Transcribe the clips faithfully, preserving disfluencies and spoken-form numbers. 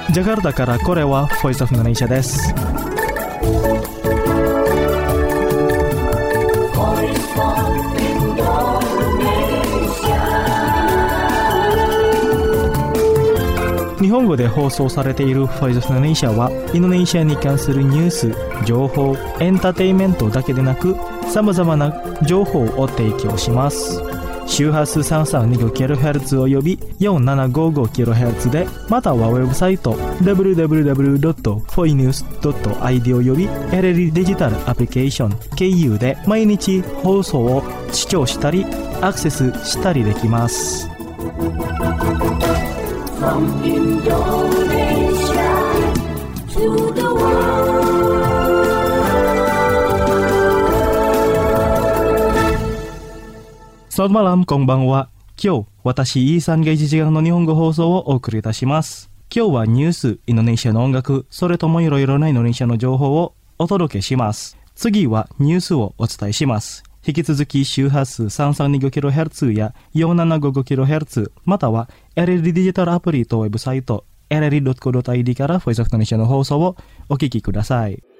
ジャカルタからこれはボイスオフインドネシアです。日本語で放送されているボイスオフインドネシアはインドネシアに関するニュース、情報、エンターテインメントだけでなくさまざまな情報を提供します。周波数 さんさんにごキロヘルツ および よんななごごキロヘルツ で、またはウェブサイト ダブリューダブリューダブリュードットフォイニュースドットアイディー および エルエル デジタルアプリケーション経由で毎日放送を視聴したりアクセスしたりできます。From Indonesia to the world. Selamat malam, konbanwa. 今日、私、イーさんがいちじかんの日本語放送をお送りいたします。今日はニュース、インドネシアの音楽、それともいろいろなインドネシアの情報をお届けします。次はニュースをお伝えします。引き続き周波数 さんさんにごキロヘルツ や よんななごごキロヘルツ、または エルエル デジタルアプリとウェブサイト エルエルドットコードットアイディー からボイスオフインドネシアの放送をお聞きください。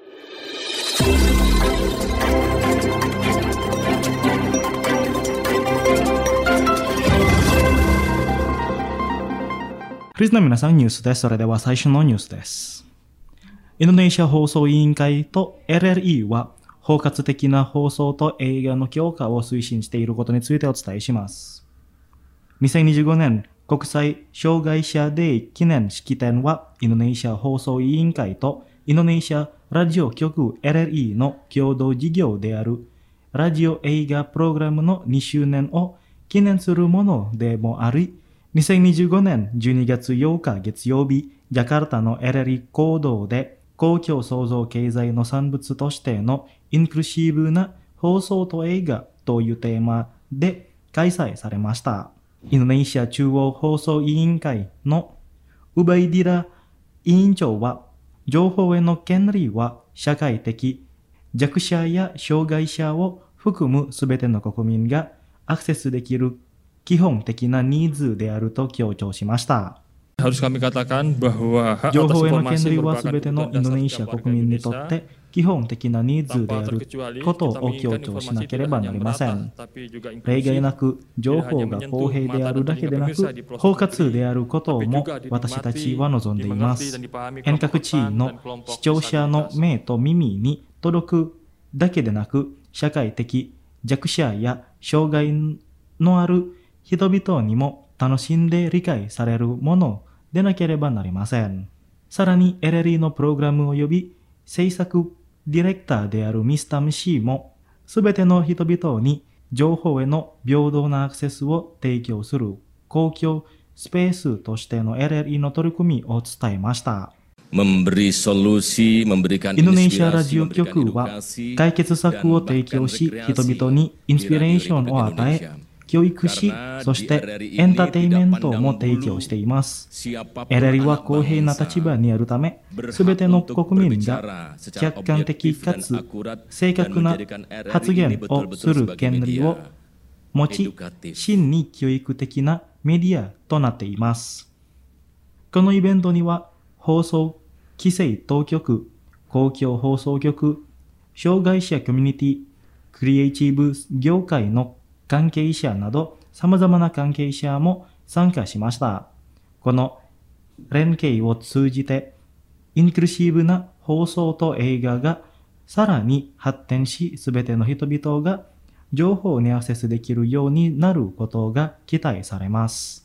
リスナーの皆さん、ニュースです。それでは最初のニュースです。インドネシア放送委員会と エルエルイー は包括的な放送と映画の強化を推進していることについてお伝えします。にせんにじゅうごねん国際障害者デー記念式典はインドネシア放送委員会とインドネシアラジオ局 エルエルイー の共同事業であるラジオ映画プログラムのにしゅうねんを記念するものでもあり、にせんにじゅうごねんじゅうにがつようか月曜日、ジャカルタの エルエルイー 講堂で公共創造経済の産物としてのインクルーシブな放送と映画というテーマで開催されました。インドネシア中央放送委員会のウバイディラ委員長は、情報への権利は社会的弱者や障害者を含むすべての国民がアクセスできる基本的なニーズであると強調しました。情報への権利はすべてのインドネシア国民にとって基本的なニーズであることを強調しなければなりません。例外なく、情報が公平であるだけでなく、包括であることも私たちは望んでいます。遠隔地の視聴者の目と耳に届くだけでなく、社会的弱者や障害のある人々にも楽しんで理解されるものでなければなりません。さらに エルエルイー のプログラム及び制作ディレクターであるミスタームシーも、すべての人々に情報への平等なアクセスを提供する公共スペースとしての エルエルイー の取り組みを伝えました。インドネシアラジオ局は解決策を提供し、人々にインスピレーションを与え、教育し、そしてエンターテインメントも提供しています。エルエルイー は公平な立場にあるため、すべての国民が客観的かつ正確な発言をする権利を持ち、真に教育的なメディアとなっています。このイベントには、放送規制当局、公共放送局、障害者コミュニティ、クリエイティブ業界の関係者など様々な関係者も参加しました。この連携を通じてインクルーシブな放送と映画がさらに発展し、すべての人々が情報にアクセスできるようになることが期待されます。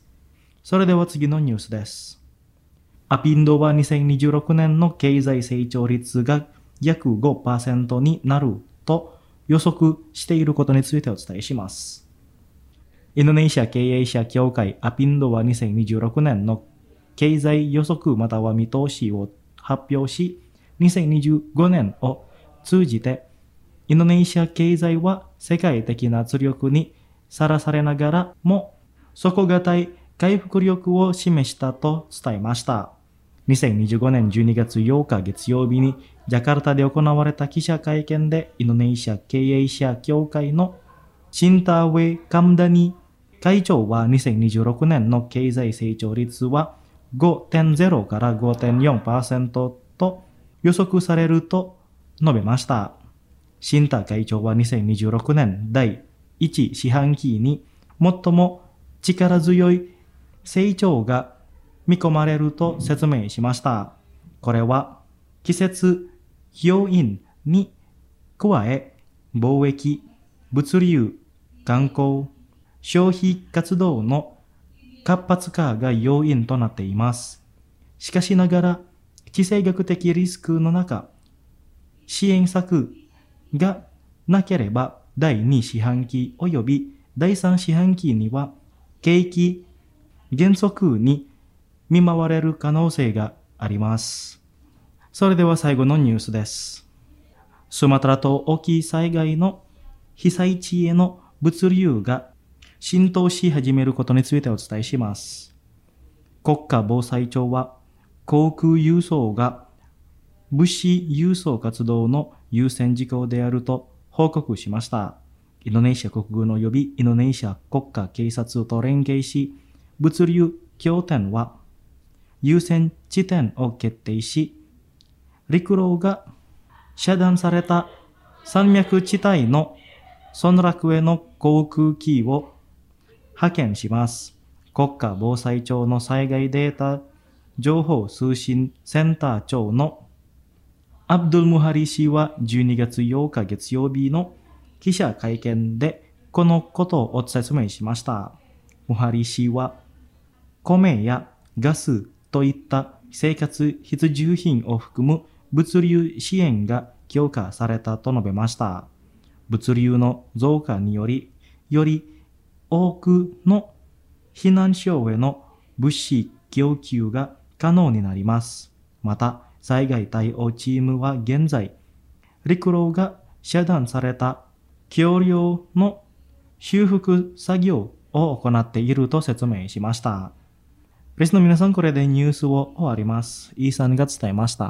それでは次のニュースです。アピンドはにせんにじゅうろくねんの経済成長率が約 ごパーセント になると予測していることについてお伝えします。インドネシア経営者協会アピンドはにせんにじゅうろくねんの経済予測または見通しを発表し、にせんにじゅうごねんを通じてインドネシア経済は世界的な圧力にさらされながらも底堅い回復力を示したと伝えました。にせんにじゅうごねんじゅうにがつようか月曜日にジャカルタで行われた記者会見でインドネシア経営者協会のシンターウェイ・カムダニ会長はにせんにじゅうろくねんの経済成長率はごてんゼロ から ごてんよんパーセント と予測されると述べました。新田会長はにせんにじゅうろくねんだいいち四半期に最も力強い成長が見込まれると説明しました。これは季節要因に加え、貿易、物流、観光、消費活動の活発化が要因となっています。しかしながら、地政学的リスクの中、支援策がなければ、だいに四半期及びだいさん四半期には、景気減速に見舞われる可能性があります。それでは最後のニュースです。スマトラ島沖災害の被災地への物流が浸透し始めることについてお伝えします。国家防災庁は航空輸送が物資輸送活動の優先事項であると報告しました。インドネシア国軍及びインドネシア国家警察と連携し、物流拠点は優先地点を決定し、陸路が遮断された山脈地帯の村落への航空機を派遣します。国家防災庁の災害データ情報通信センター長のアブドゥル・ムハリ氏はじゅうにがつようか月曜日の記者会見でこのことを説明しました。ムハリ氏は米やガスといった生活必需品を含む物流支援が強化されたと述べました。物流の増加により、より多くの避難所への物資供給が可能になります。また、災害対応チームは現在、陸路が遮断された橋梁の修復作業を行っていると説明しました。リスの皆さん、これでニュースを終わります。イーさんが伝えました。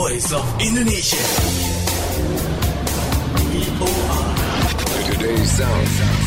Voice of Indonesia. V O R Today's Sound.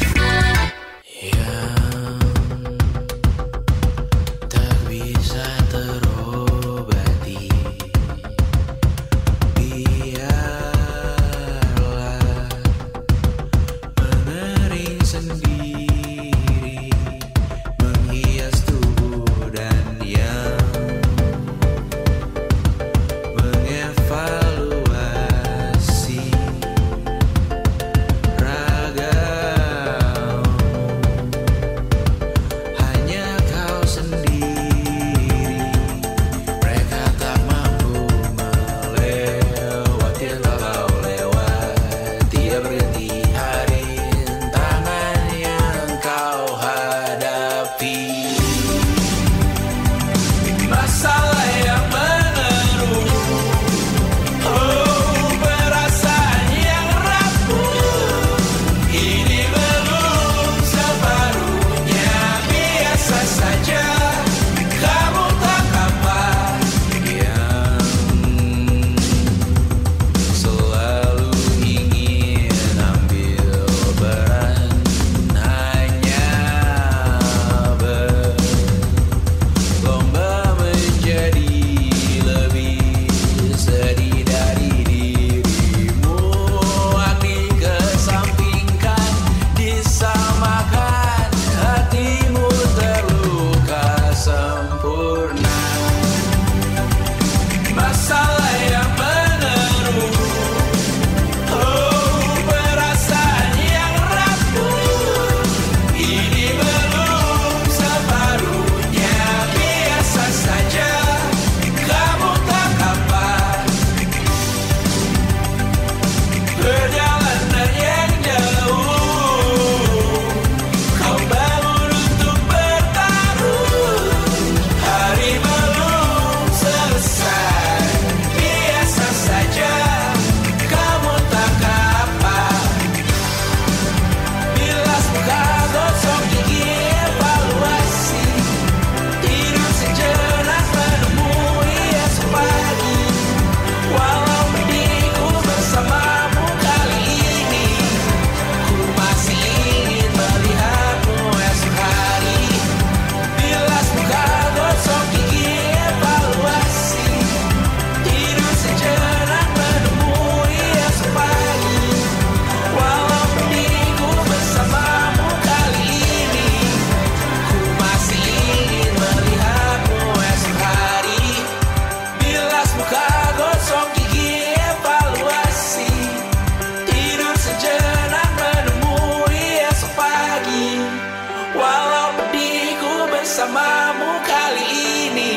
bersamamu kali ini.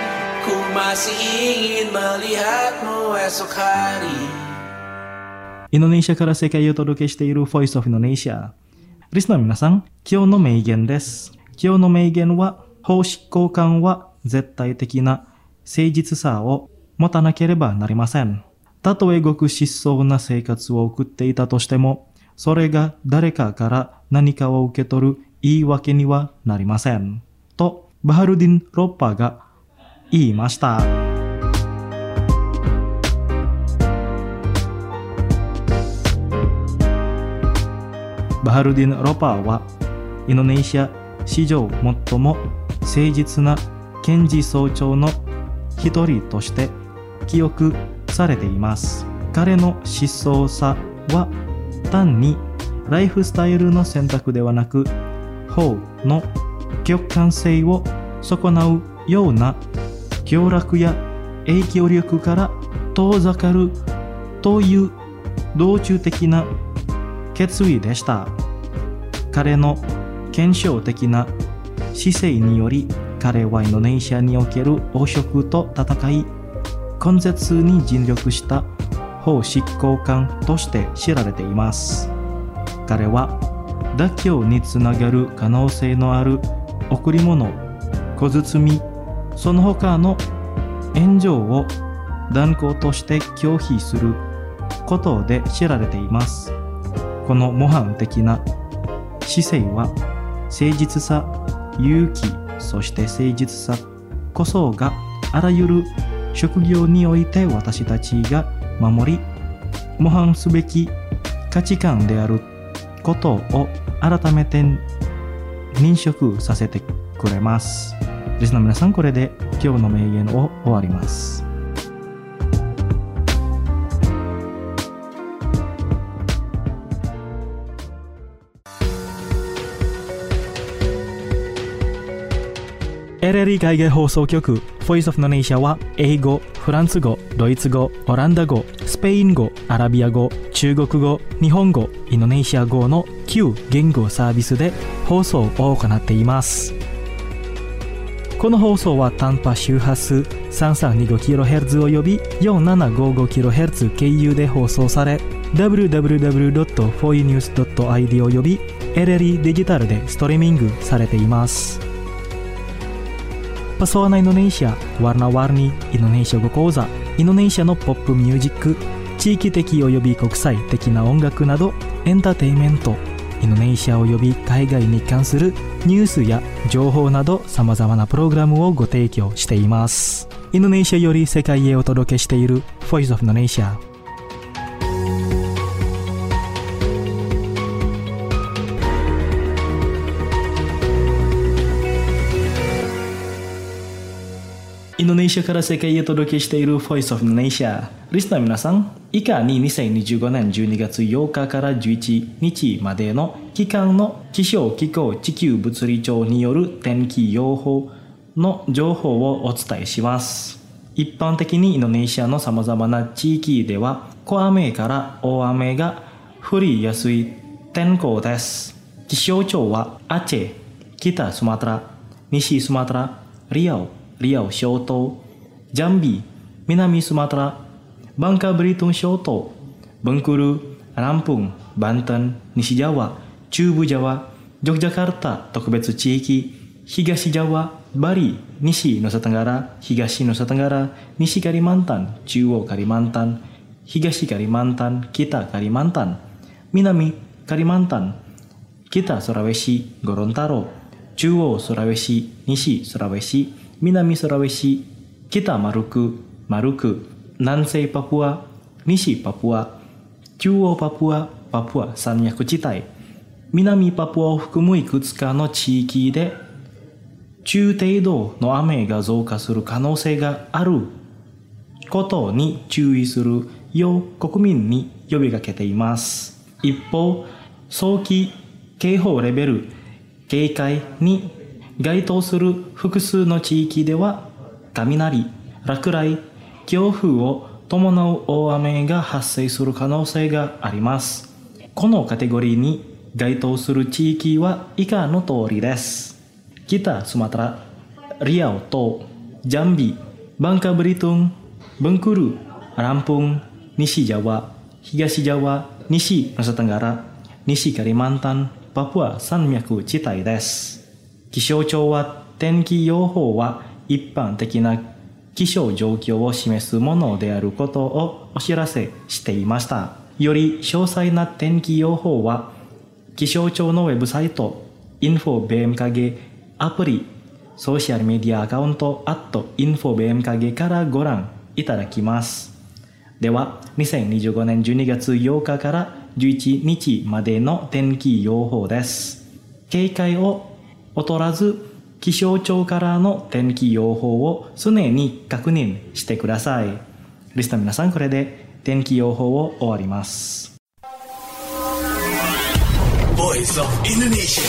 Ku masih ingin melihatmu esok hari. インドネシアから世界をお届けしている Voice of Indonesia。リスナーの皆さん、今日の名言です。今日の名言は、法執行官は絶対的な誠実さを持たなければなりません。たとえごく失踪な生活を送っていたとしても、それが誰かから何かを受け取る言い訳にはなりません。と、バハルディン・ロッパーが言いました。バハルディン・ロッパーは、インドネシア史上最も誠実な検事総長の一人として記憶されています。彼の失踪さは単にライフスタイルの選択ではなく、法の客観性を損なうような凶楽や影響力から遠ざかるという道中的な決意でした。彼の検証的な姿勢により、彼はインドネシアにおける汚職と戦い、根絶に尽力した法執行官として知られています。彼は妥協につながる可能性のある贈り物、小包、その他の援助を断固として拒否することで知られています。この模範的な姿勢は誠実さ、勇気、そして誠実さこそがあらゆる職業において私たちが守り模範すべき価値観であることを改めて認識させてくれます。リスナーの皆さん、これで今日の名言を終わります。エルエルイー 海外放送局 Voice of Indonesia は英語、フランス語、ドイツ語、オランダ語、スペイン語、アラビア語、中国語、日本語、インドネシア語のきゅう言語サービスで放送を行っています。この放送は短波周波数 さんさんにごキロヘルツ および よんななごごキロヘルツ 経由で放送され ダブリューダブリューダブリュードットフォーユーニュースドットアイディー および エルエルイー デジタルでストリーミングされています。Pesona Indonesia, warna-warni Indonesia語講座、インドネシアのポップミュージック、地域的及び国際的な音楽などエンターテインメント、インドネシア及び海外に関するニュースや情報など様々なプログラムをご提供しています。インドネシアより世界へお届けしている Voice of Indonesia。インドネシアから世界へお届けしている Voice of Indonesia。リスナーの皆さん、以下ににせんにじゅうごねんじゅうにがつようかからじゅういちにちまでの期間の気象気候地球物理庁による天気予報の情報をお伝えします。一般的にインドネシアの様々な地域では小雨から大雨が降りやすい天候です。気象庁はアチェ、北スマトラ、西スマトラ、リアオ、リアオ諸島、ジャンビ、南スマトラ、バンカブリトン諸島、ベンクル、ランプン、バンタン、西ジャワ、中部ジャワ、ジョグジャカルタ特別地域、東ジャワ、バリ、西ヌサテンガラ、東ヌサテンガラ、西カリマンタン、中央カリマンタン、東カリマンタン、北カリマンタン、南カリマンタン、北スラウェシ、ゴロンタロ、中央スラウェシ、西スラウェシ、南スラウェシ、北マルク、マルク、南西パプア、西パプア、中央パプア、パプア山脈地帯、南パプアを含むいくつかの地域で中程度の雨が増加する可能性があることに注意するよう国民に呼びかけています。一方、早期警報レベル警戒に該当する複数の地域では雷、落雷、強風を伴う大雨が発生する可能性があります。このカテゴリーに該当する地域は以下の通りです。北スマトラ、リアオ島、ジャンビ、バンカブリトン、ベンクル、ランプン、西ジャワ、東ジャワ、西ヌサテンガラ、西カリマンタン、パプア山脈地帯です。気象庁は天気予報は一般的な気象状況を示すものであることをお知らせしていました。より詳細な天気予報は気象庁のウェブサイト、インフォビーエムケーゲ アプリ、ソーシャルメディアアカウント アットインフォビーエムケーゲ からご覧いただきます。では、にせんにじゅうごねんじゅうにがつようかからじゅういちにちまでの天気予報です。警戒を劣らず、気象庁からの天気予報を常に確認してください。リスナーの皆さん、これで天気予報を終わります。 Voice of Indonesia.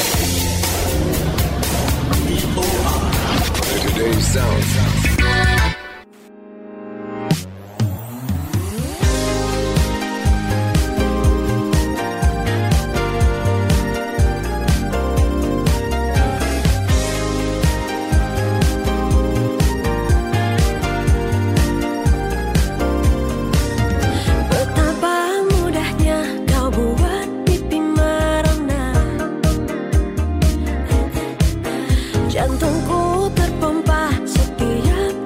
Today's sound. Jantungku terpompa setiap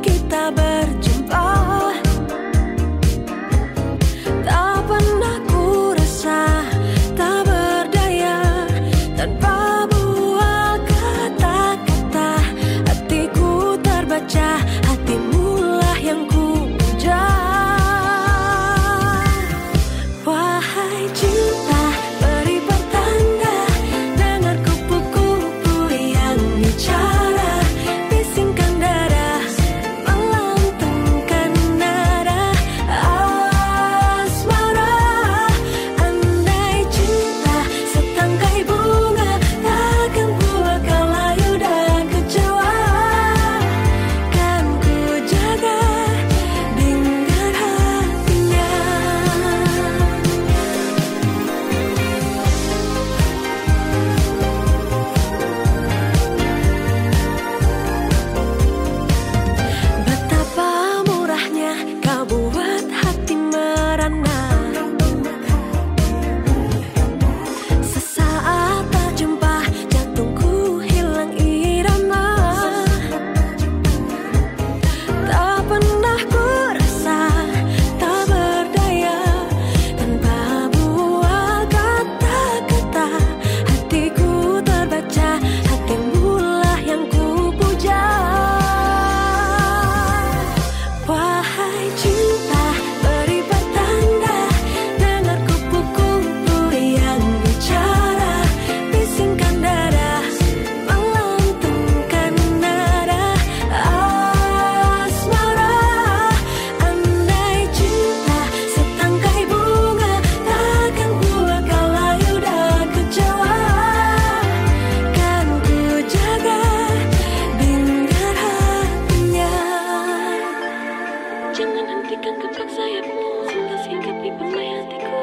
Tepang sayapmu sudah singkapi permai hatiku.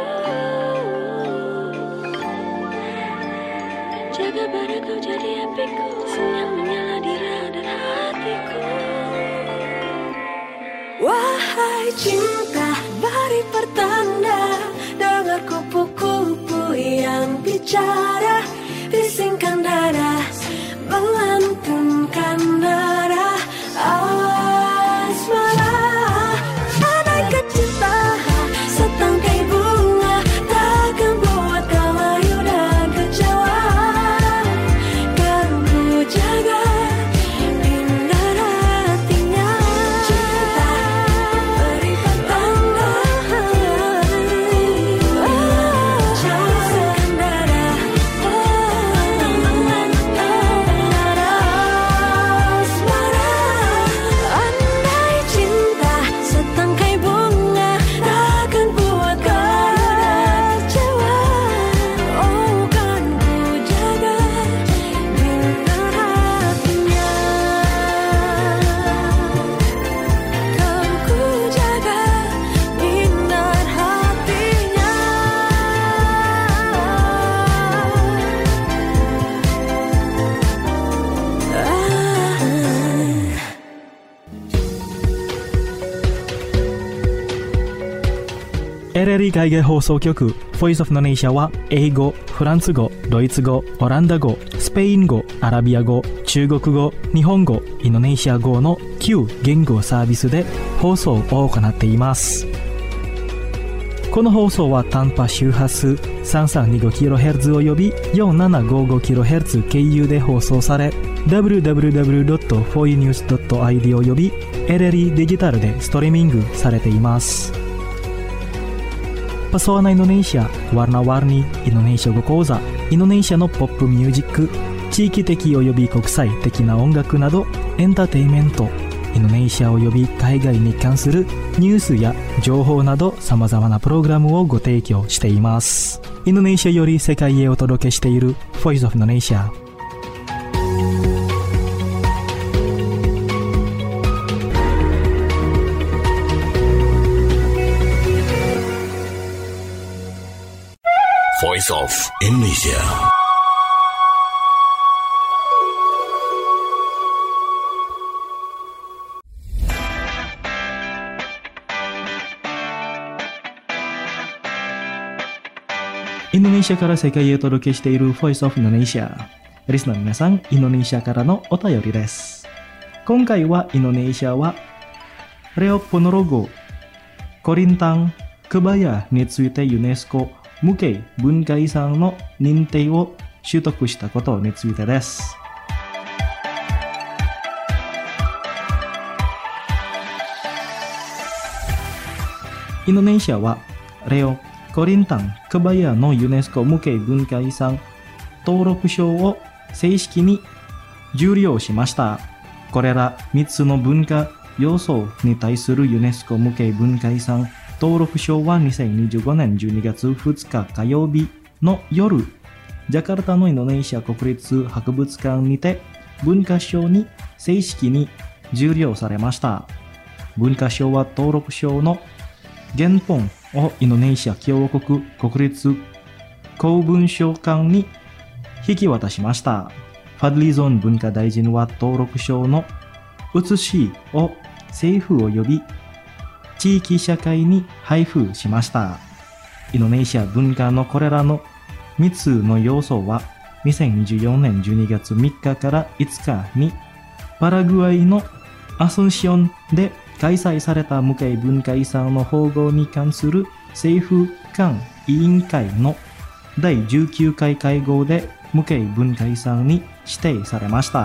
Jaga bara kau jadi apiku yang menyala di radar hatiku. Wahai cinta, beri pertanda, dengar kupu-kupu yang bicara, bisingkan dada, melantunkan nada asmara. Andaikan cinta setangkai bunga takkan buat kau layu dan kecewa. Kan ku jaga indah hatinya. Cinta beri pertanda, bisingkan dada, melantunkan nada asmara. Andai cinta setangkai bunga takkan buat kau kecewa. Oh, kan ku jaga bintang hatinya. Kan ku jaga bintang hatinya. エルエルイー 海外放送局 Voice of Indonesia は英語、フランス語、ドイツ語、オランダ語、スペイン語、アラビア語、中国語、日本語、インドネシア語のきゅう言語サービスで放送を行っています。この放送は短波周波数 さんさんにごキロヘルツ および よんななごごキロヘルツ 経由で放送され ダブリューダブリューダブリュードットフォーユーニュースドットアイディー および エルエルイー デジタルでストリーミングされています。Pesona Indonesia, warna-warni Indonesia 語講座、インドネシアのポップミュージック、地域的および国際的な音楽などエンターテインメント、インドネシアおよび海外に関するニュースや情報など様々なプログラムをご提供しています。インドネシアより世界へお届けしている Voice of Indonesia。 Voice of Indonesia. Indonesia インドネシアから世界へお届けしている Voice of Indonesia。リスナーの皆さん、インドネシアからのお便りです。今回はインドネシアはレオポノロゴ、コリンタン、クバヤについてユネスコ無形文化遺産の認定を取得したことについてです。インドネシアはレオ、コリンタン、クバヤのユネスコ無形文化遺産登録証を正式に受領しました。これらみっつの文化要素に対するユネスコ無形文化遺産登録証はにせんにじゅうごねんじゅうにがつふつか火曜日の夜、ジャカルタのインドネシア国立博物館にて文化賞に正式に受領されました。文化賞は登録証の原本をインドネシア共和国国立公文書館に引き渡しました。ファドリゾン文化大臣は登録証の写しを政府及び地域社会に配布しました。インドネシア文化のこれらのみっつの要素はにせんにじゅうよねんじゅうにがつみっかからいつかにパラグアイのアスンシオンで開催された無形文化遺産の保護に関する政府間委員会のだいじゅうきゅうかい会合で無形文化遺産に指定されました。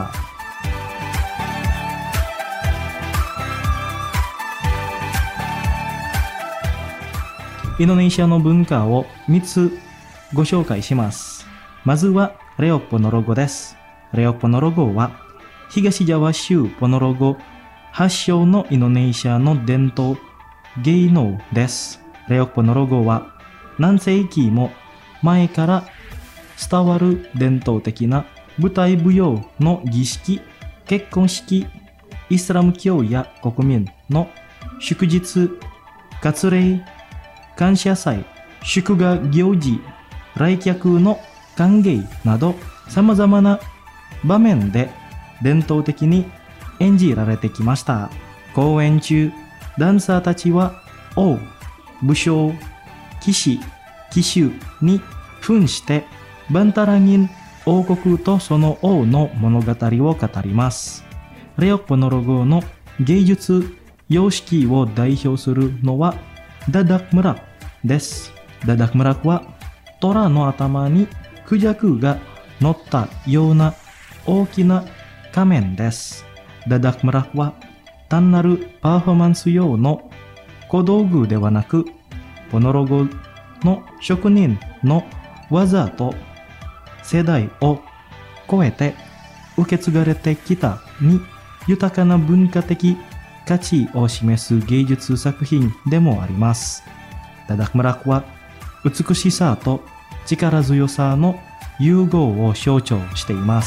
インドネシアの文化をみっつご紹介します。まずはレオポノロゴです。レオポノロゴは東ジャワ州ポノロゴ発祥のインドネシアの伝統芸能です。レオポノロゴは何世紀も前から伝わる伝統的な舞台舞踊の儀式、結婚式、イスラム教や国民の祝日、 割礼、感謝祭、祝賀行事、来客の歓迎など様々な場面で伝統的に演じられてきました。公演中、ダンサーたちは王、武将、騎士、騎手に扮してバンタラギン王国とその王の物語を語ります。レオポノロゴの芸術様式を代表するのはダダクムラクです。ダダクムラクは虎の頭にクジャクが乗ったような大きな仮面です。ダダクムラクは単なるパフォーマンス用の小道具ではなく、ポノロゴの職人の技と世代を超えて受け継がれてきたに豊かな文化的価値を示す芸術作品でもあります。ダダクムラクは美しさと力強さの融合を象徴しています。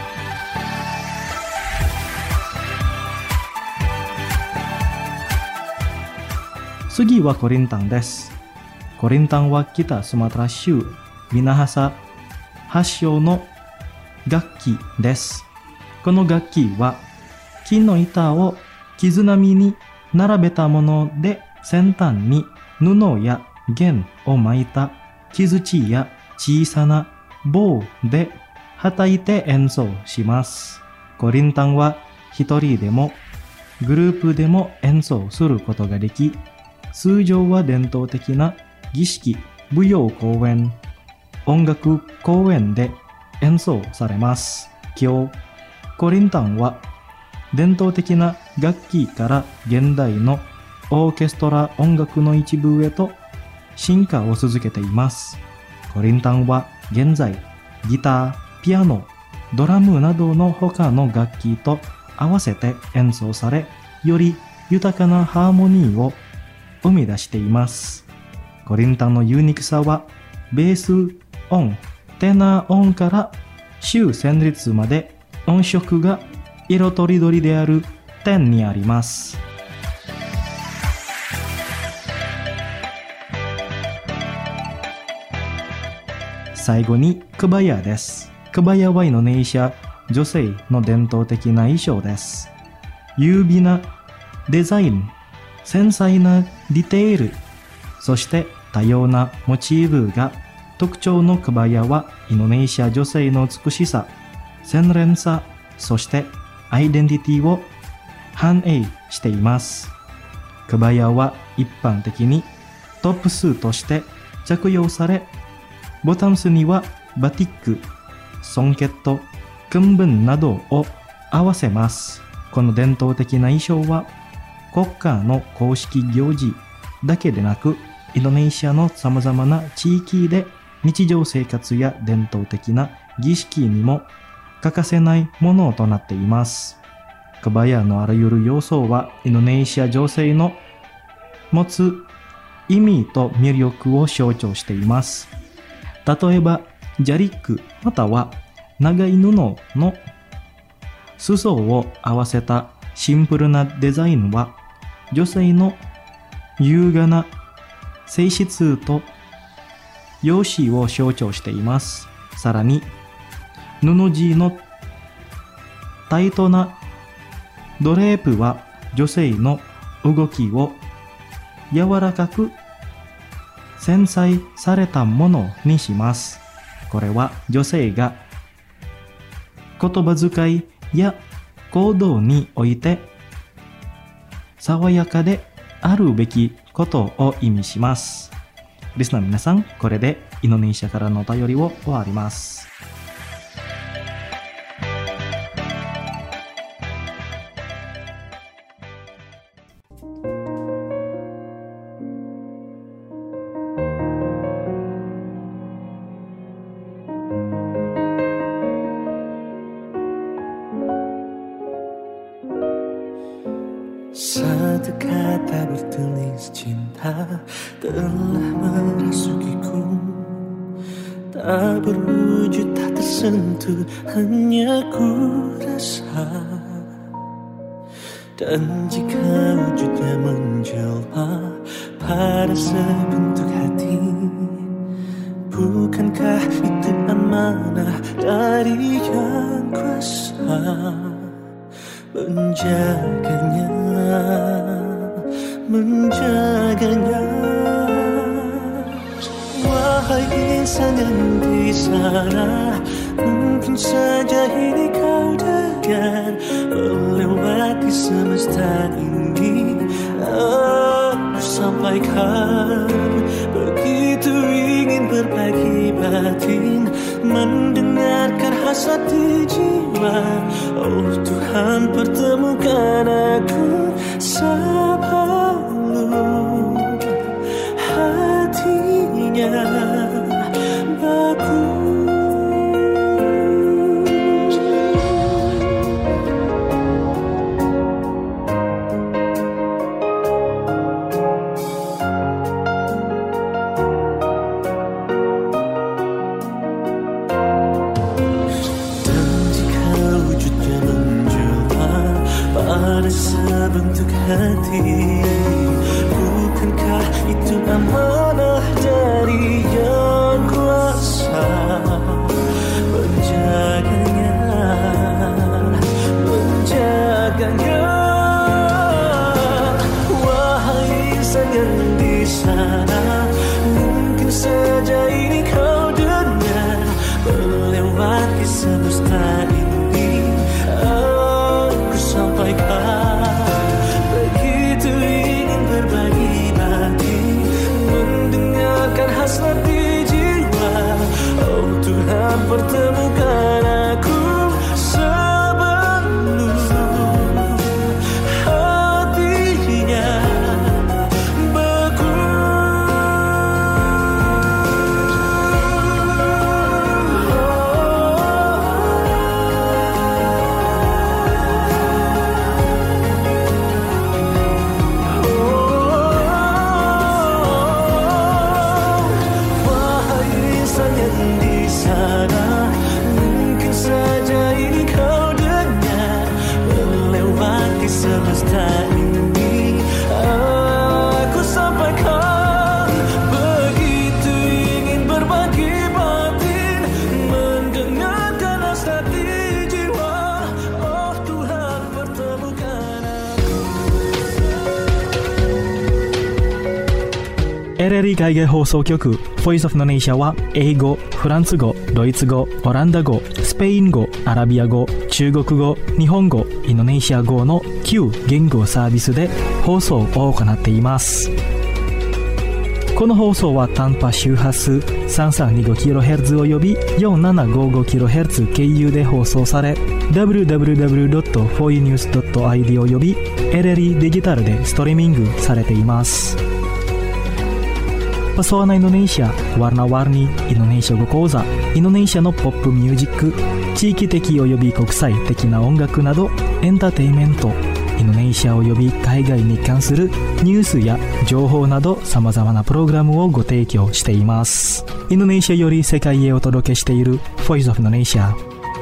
次はコリンタンです。コリンタンは北スマトラ州ミナハサ発祥の楽器です。この楽器は木の板を傷波に並べたもので、先端に布や弦を巻いた木槌や小さな棒で叩いて演奏します。コリンタンは一人でもグループでも演奏することができ、通常は伝統的な儀式、舞踊公演、音楽公演で演奏されます。今日、コリンタンは伝統的な楽器から現代のオーケストラ音楽の一部へと進化を続けています。コリンタンは現在、ギター、ピアノ、ドラムなどの他の楽器と合わせて演奏され、より豊かなハーモニーを生み出しています。コリンタンのユニークさは、ベース音、テナー音から終旋律まで音色が色とりどりである点にあります。最後にクバヤです。クバヤはインドネシア女性の伝統的な衣装です。優美なデザイン、繊細なディテール、そして多様なモチーフが特徴のクバヤは、インドネシア女性の美しさ、洗練さ、そしてアイデンティティを反映しています。クバヤは一般的にトップスとして着用され、ボタンスにはバティック、ソンケット、クンブンなどを合わせます。この伝統的な衣装は国家の公式行事だけでなく、インドネシアの様々な地域で日常生活や伝統的な儀式にも欠かせないものとなっています。クバヤのあらゆる要素はインドネシア女性の持つ意味と魅力を象徴しています。例えば、ジャリックまたは長い布の裾を合わせたシンプルなデザインは、女性の優雅な性質と容姿を象徴しています。さらに、布地のタイトなドレープは女性の動きを柔らかく繊細されたものにします。これは女性が言葉遣いや行動において爽やかであるべきことを意味します。リスナーの皆さん、これでインドネシアからのお便りを終わります。 Satu kata bertulis cinta telah merasukiku, tak berwujud, tak tersentuh, hanya ku rasa Dan jika wujudnya menjelma pada sebentuk hati, bukankah itu amanah dari Yang Kuasa menjaganya, menjaganya. Wahai insan yang di sana, mungkin saja ini kau dengar melewati semesta ini. Aku sampaikan, begitu ingin berbagi batin, mendengarkan hasrat di jiwa. Oh Tuhan, pertemukan aku sebelum hatinya bagus. Sebentuk hati, bukankah itu amanah dari Yang Kuasa menjaganya, menjaganya. Wahai insan yang di sana, mungkin saja ini kau dengar melewati semesta ini. Aku sampaikan, begitu ingin berbagi batin, mendengarkan hasrat di jiwa. Oh Tuhan, pertemukan aku sebelum hatinya beku. Semesta ini aku sampaikan, begitu ingin berbagi batin, mendengarkan hasrat di jiwa. Oh Tuhan, pertemukan aku. エルエルイ 海外放送局 Voice of Indonesia は英語、フランス語、ドイツ語、オランダ語、スペイン語、アラビア語、中国語、日本語、インドネシア語のきゅう言語サービスで放送を行っています。この放送は短波周波数 さんさんにごキロヘルツ および よんななごごキロヘルツ 経由で放送され ダブリューダブリューダブリュードットフォーユーニュースドットアイディー および エルエルイ デジタルでストリーミングされています。Pesona Indonesia, warna-warni Indonesia語講座、インドネシアのポップミュージック、地域的および国際的な音楽などエンターテインメント、インドネシアおよび海外に関するニュースや情報など様々なプログラムをご提供しています。インドネシアより世界へお届けしている Voice of Indonesia。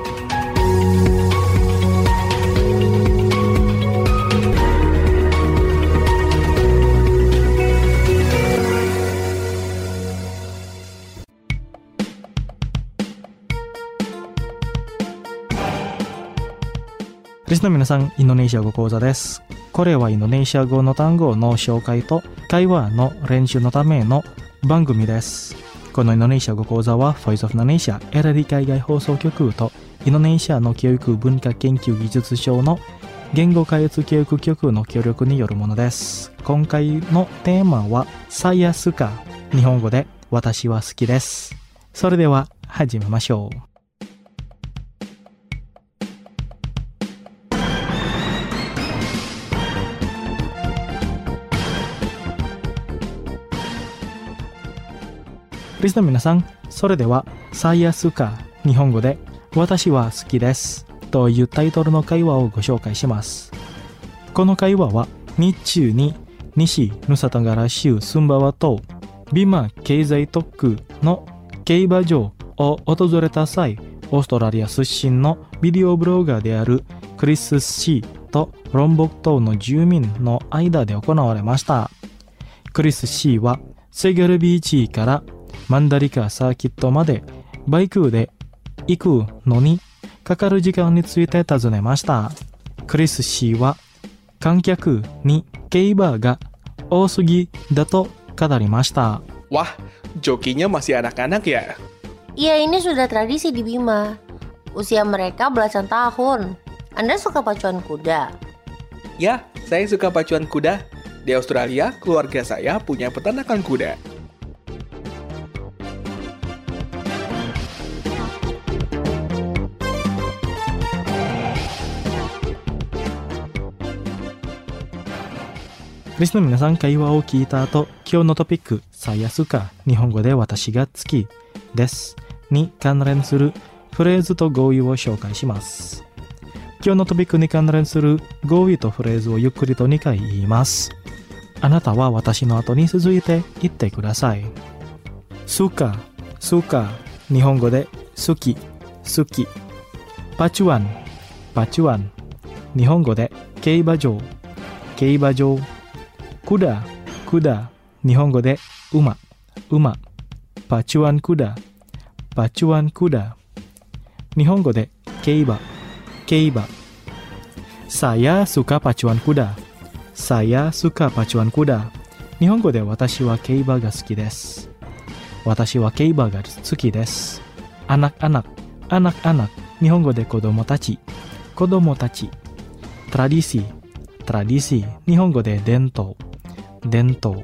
リスナーの皆さん、インドネシア語講座です。これはインドネシア語の単語の紹介と会話の練習のための番組です。このインドネシア語講座は Voice of Indonesia エルエルイ 海外放送局とインドネシアの教育文化研究技術省の言語開発教育局の協力によるものです。今回のテーマはサイヤスカ、日本語で私は好きです。それでは始めましょう。リスナーの皆さん、それではサイヤスカ、日本語で私は好きですというタイトルの会話をご紹介します。この会話は日中に西ヌサタガラ州スンバワ島ビマ経済特区の競馬場を訪れた際、オーストラリア出身のビデオブロガーであるクリス・シーとロンボク島の住民の間で行われました。クリス C はセゲルビーチからマンダリカサーキットまでバイクで行くのにかかる時間について尋ねました。クリス C は観客に競馬が多すぎだと語りました。 Wah, jokinya masih anak-anak ya? Iya, ini sudah tradisi di Bima. Usia mereka belasan tahun. Anda suka pacuan kuda? Ya, saya suka pacuan kuda. Di Australia, keluarga saya punya peternakan kuda. Listener の皆さん、会話を聞いた後、今日のトピック、saya suka、日本語で私が好きですに関連するフレーズと語彙を紹介します。今日のトピックに関連する語彙とフレーズをゆっくりとにかい言います。あなたは私の後に続いて言ってください。suka、suka、日本語で好き、好き。パチュアン、パチュアン、日本語で競馬場、競馬場。クダ、クダ、日本語で馬、馬。パチュアンクダ、パチュアンクダ。日本語で競馬、競馬。saya suka pacuan kuda。saya suka pacuan kuda。日本語で私は競馬が好きです。私は競馬が好きです。anak-anak、anak-anak、日本語で子供たち、子供たち。tradisi、tradisi、日本語で伝統、伝統。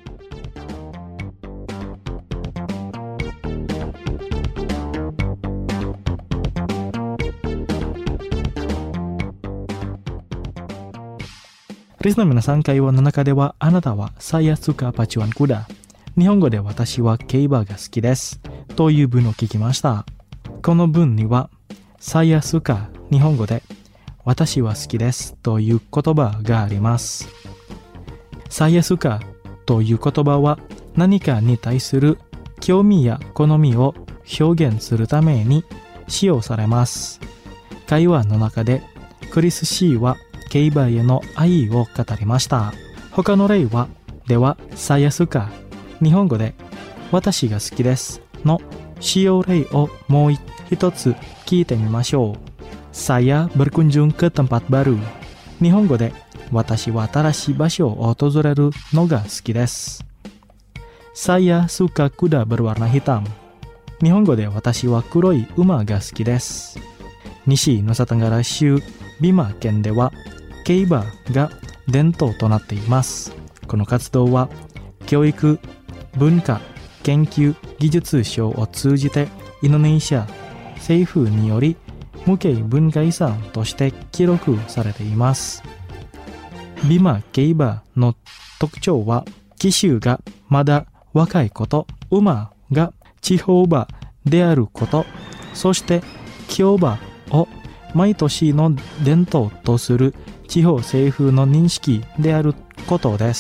リスナーの皆さん、会話の中ではあなたはsaya suka pacuan kuda、日本語で私は競馬が好きですという文を聞きました。この文にはsaya suka、日本語で私は好きですという言葉があります。saya sukaという言葉は何かに対する興味や好みを表現するために使用されます。会話の中でクリス C は競馬への愛を語りました。他の例は、では、saya suka、日本語で私が好きですの使用例をもう一つ聞いてみましょう。saya berkunjung ke tempat baru、日本語で私は新しい場所を訪れるのが好きです。saya suka kuda berwarna hitam、日本語で私は黒い馬が好きです。西ヌサタンガラ州ビマ県では競馬が伝統となっています。この活動は教育、文化、研究、技術省を通じてインドネシア政府により無形文化遺産として記録されています。ビマ競馬の特徴は騎手がまだ若いこと、馬が地方馬であること、そして競馬を毎年の伝統とする地方政府の認識であることです。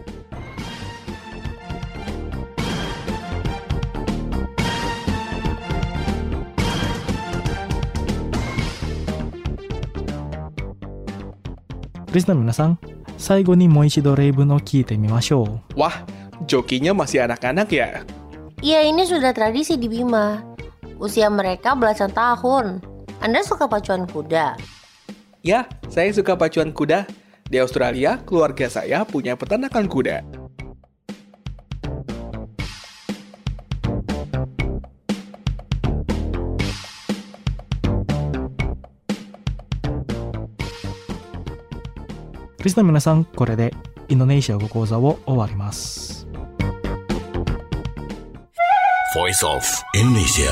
リスナーの皆さん、最後にもう一度例文を聞いてみましょう。 Wah, jokinya masih anak-anak ya? Iya, ini sudah tradisi di Bima. Usia mereka belasan tahun. Anda suka pacuan kuda? Ya, saya suka pacuan kuda. Di Australia, keluarga saya punya peternakan kuda. Listener の皆さん、これでインドネシア語講座を終わります。 Voice of Indonesia。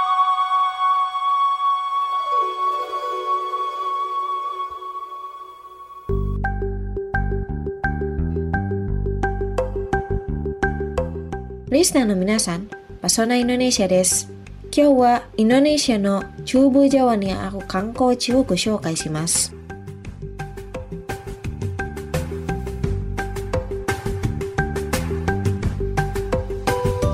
リスナーの皆さん、パソナインドネシアです。今日はインドネシアの中部ジャワにある観光地をご紹介します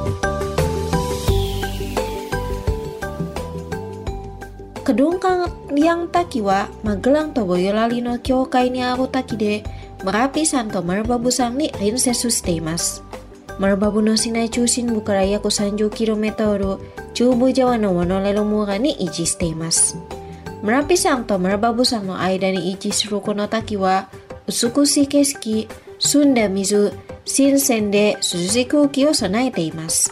。Kedung yang taki wa Magelang to Boyolali no kyokai ni aru taki de Merapi santo marbabusan ni rinsesus teimas. Marbabu no sinai chusin bukaraya ko sanju kilometro Chubu Jawa no wano lelo mura ni ichis teimas. Merapi santo marbabusan no aida ni ichis ruko no taki wa Usuku Shikeski Sunda Mizu Shinsen de Suzuku Kyo Sanai teimas.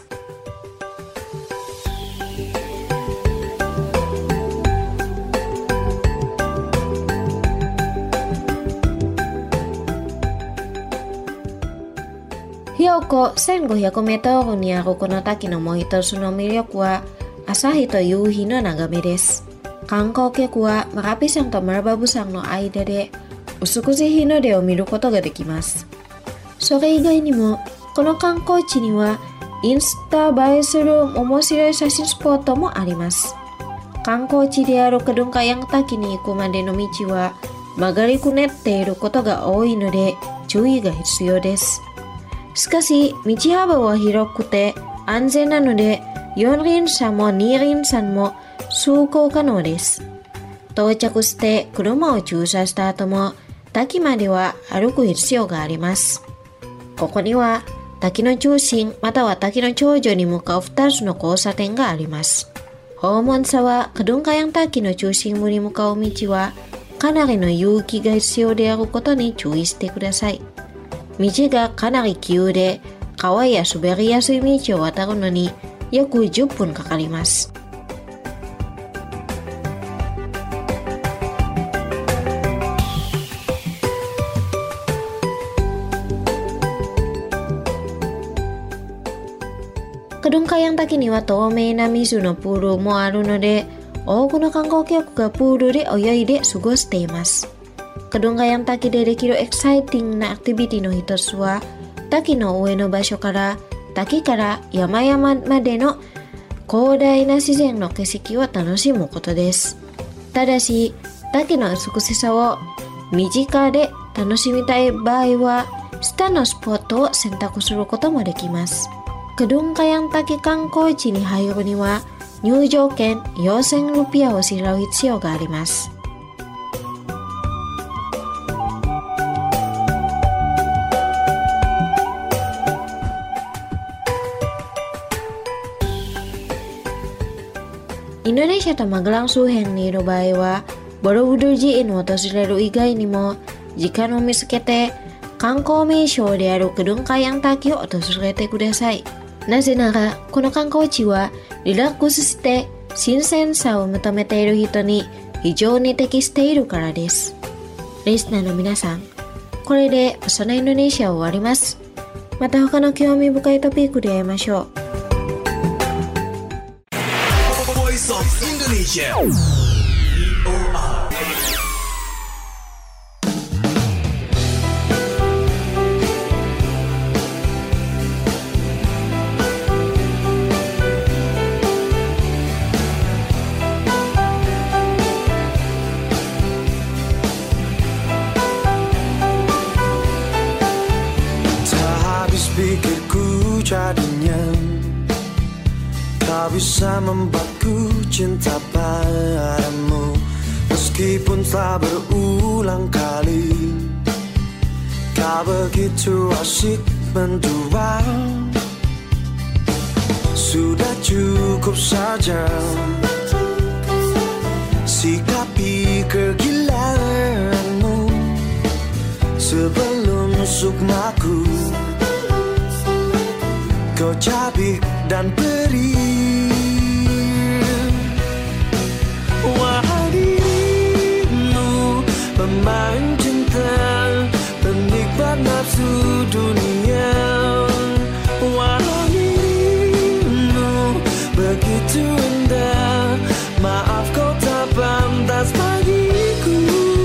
Hyokoせんごひゃくメートルにあるこの滝のもう一つの魅力は朝日と夕日の眺めです。観光客はMerapi山とMerbabu山の間で美しい日の出を見ることができます。それ以外にもこの観光地にはインスタ映えする面白い写真スポットもあります。観光地であるKedung Kayang滝に行くまでの道は曲がりくねっていることが多いので注意が必要です。しかし、道幅は広くて安全なので、よん輪車もに輪車も走行可能です。到着して車を駐車した後も、滝までは歩く必要があります。ここには、滝の中心または滝の頂上に向かうふたつの交差点があります。訪問者はKedung Kayang滝の中心部に向かう道は、かなりの勇気が必要であることに注意してください。道がかなり急で川や滑りやすい道を渡るのに約じゅっぷんかかります。Kedung Kayang滝には透明な水のプールもあるので多くの観光客がプールで泳いで過ごしています。Kedung Kayang滝でできるエキサイティングなアクティビティの一つは滝の上の場所から滝から山々までの広大な自然の景色を楽しむことです。ただし滝の美しさを身近で楽しみたい場合は下のスポットを選択することもできます。Kedung Kayang滝観光地に入るには入場券よんせんルピアを支払う必要があります。インドネシアとMagelang周辺にいる場合はボロブドゥ寺院を訪れる以外にも時間を見つけて観光名所であるKedung Kayang滝を訪れてください。なぜならこの観光地はリラックスして新鮮さを求めている人に非常に適しているからです。リスナーの皆さん、これでそのインドネシアを終わります。また他の興味深いトピックで会いましょう。 Voice of Indonesia. Tak habis pikirku jadinya kau bisa membuatku cinta padamu. Meskipun telah berulang kali kau begitu asyik mendua. Sudah cukup saja sikapi kegilaanmu sebelum sukmaku kau cabik dan perih. Wahai dirimu pemain cinta, penikmat nafsu dunia. Wahai dirimu begitu indah, maaf kau tak pantas bagiku.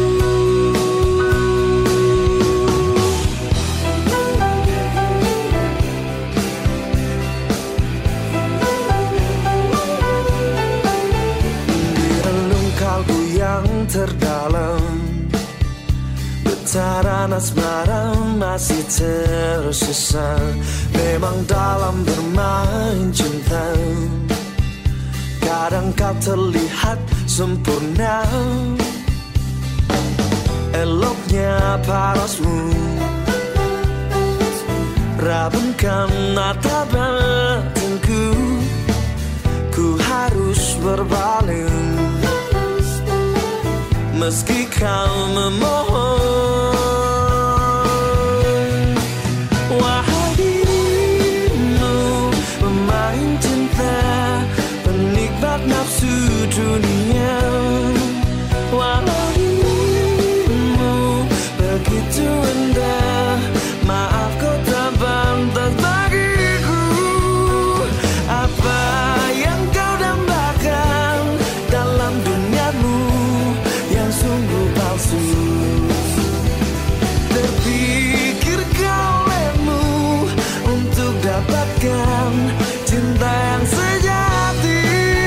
Terdalam getaran asmara masih tersisa. Memang dalam bermain cinta Kadang kau terlihat sempurna, eloknya parasmu rabunkan mata batinku. Ku harus berpaling meski kau memohon. Wahai dirimu, pemain cinta, penikmat nafsu dunia. Walau dirimu begitu indah, maaf kau tak pantas bagiku. Apa yang kau dambakan dalam duniamu yang sungguh palsu? Terpikirkah olehmu untuk dapatkan cinta yang sejati?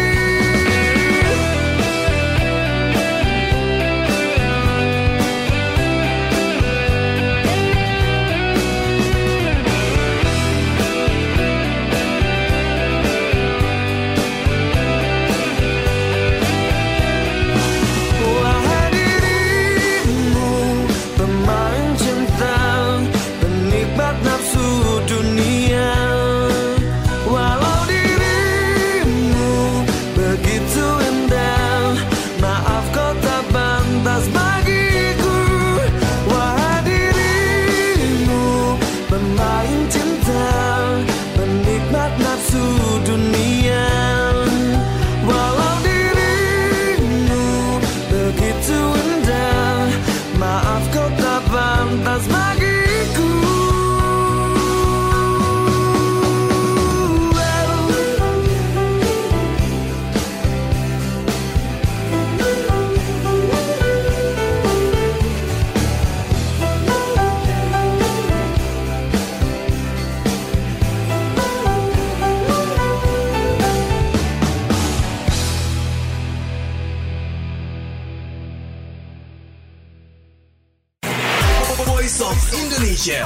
Voice of Indonesia.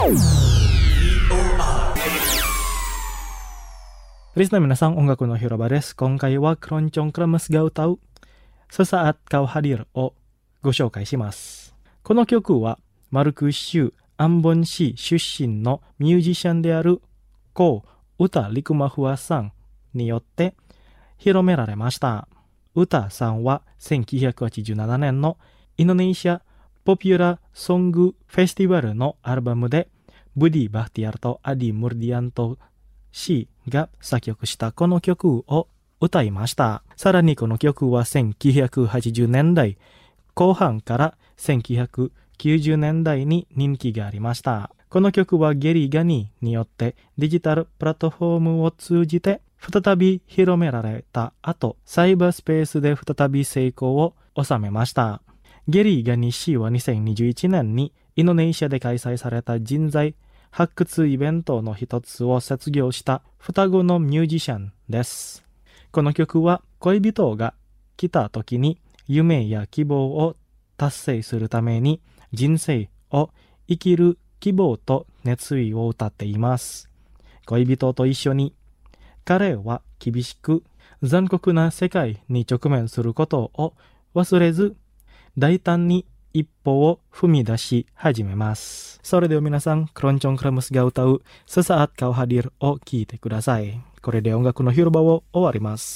Risna minasang ongaku no hiroba desu. Konkai wa Keroncong Kremes ga utau Sesaat Kau Hadir o goshoukai shimasu. この曲は丸く州安本市出身のミュージシャンであるコウ・ウタ・リクマフワさんによって広められました。ウタさんはせんきゅうひゃくはちじゅうななねんのインドネシアポピュラーソングフェスティバルのアルバムでブディ・バフティアルとアディ・ムルディアント氏が作曲したこの曲を歌いました。さらにこの曲はせんきゅうひゃくはちじゅうねんだいこう半からせんきゅうひゃくきゅうじゅうねんだいに人気がありました。この曲はゲリー・ガニーによってデジタルプラットフォームを通じて再び広められた後、サイバースペースで再び成功を収めました。ゲリー・ガニー氏はにせんにじゅういちねんにインドネシアで開催された人材発掘イベントの一つを卒業した双子のミュージシャンです。この曲は恋人が来た時に夢や希望を達成するために人生を生きる希望と熱意を歌っています。恋人と一緒に彼は厳しく残酷な世界に直面することを忘れず大胆に一歩を踏み出し始めます。それでは皆さん、Keroncong Kremesが歌うSesaat Kau Hadirを聴いてください。これで音楽の広場を終わります。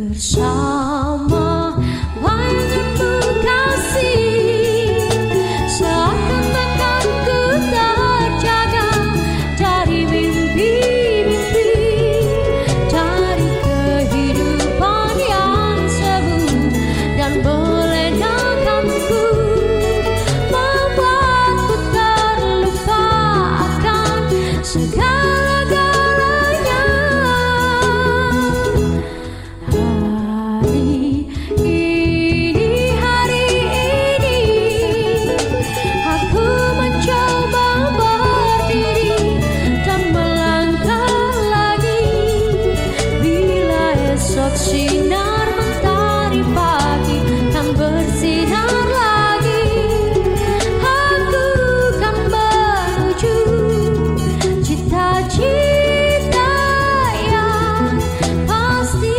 bersama banyakmu kasih, seakan-akan ku terjaga dari mimpi-mimpi, dari kehidupan yang semu dan melenakanku, membuatku terlupa akan segala-galanya. Hari ini, hari ini, aku mencoba berdiri dan melangkah lagi. Bila esok sinar mentari pagi kan bersinar lagi, aku kan menuju cita-cita yang pasti.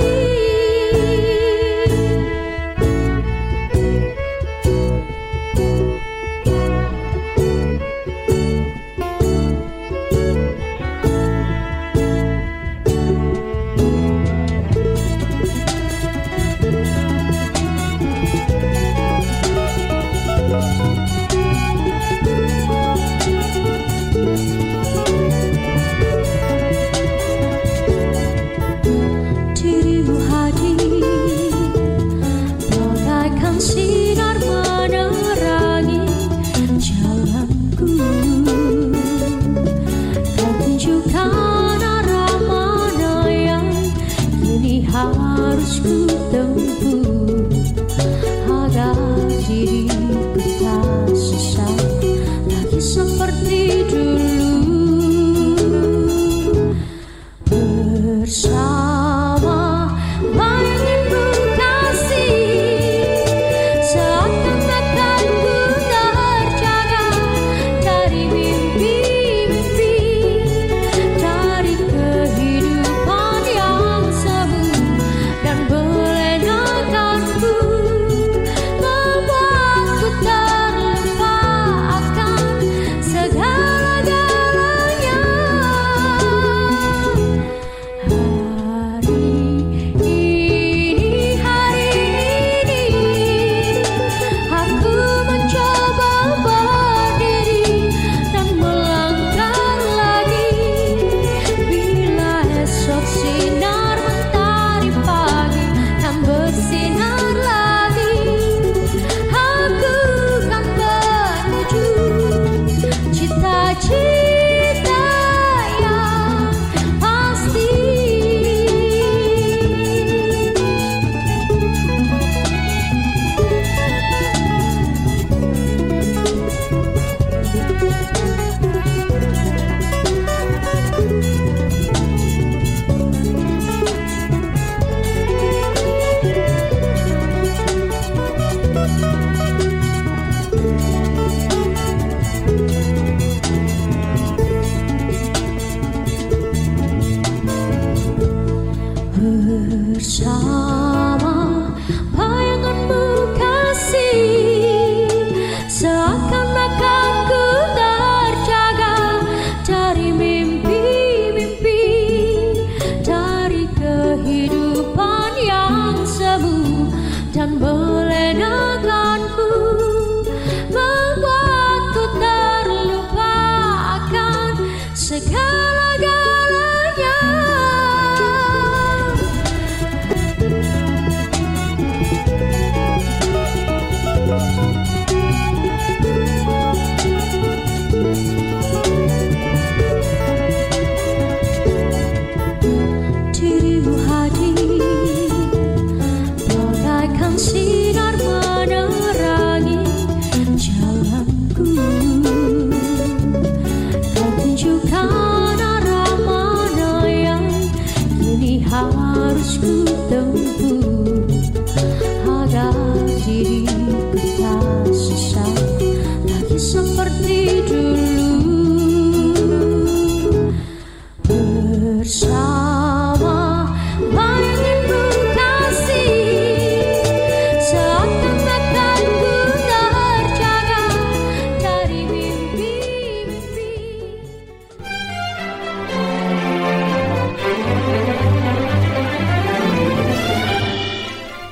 Dirimu hadir bagaikan sinar menerangi jalanku. Kau tunjukkan arah mana yang kini harus ku tempuh, agar diriku tak sesat lagi seperti dulu. Bersama banyakmu kasih, seakan-akan ku terjaga dari mimpi-mimpi, dari kehidupan yang semu dan melenakanku,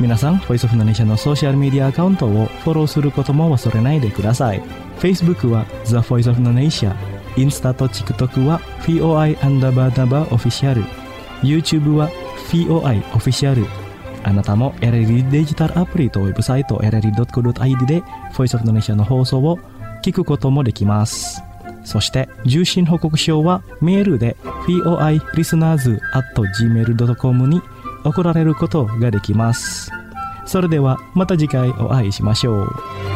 皆さん、ボイスオブインドネシアのソーシャルメディアアカウントをフォローすることも忘れないでください。 Facebook は The Voice of Indonesia、 インスタと TikTok は フィーオーアイ アンダーバーナバーオフィシャル、 YouTube は フィーオーアイ オフィシャル。あなたも エルエルディー デジタルアプリとウェブサイト エルエルディードットコードットアイディー で Voice of Indonesia の放送を聞くこともできます。そして受信報告書はメールで フィーオーアイ リスナーズ アット ジーメール ドットコム に送られることができます。それではまた次回お会いしましょう。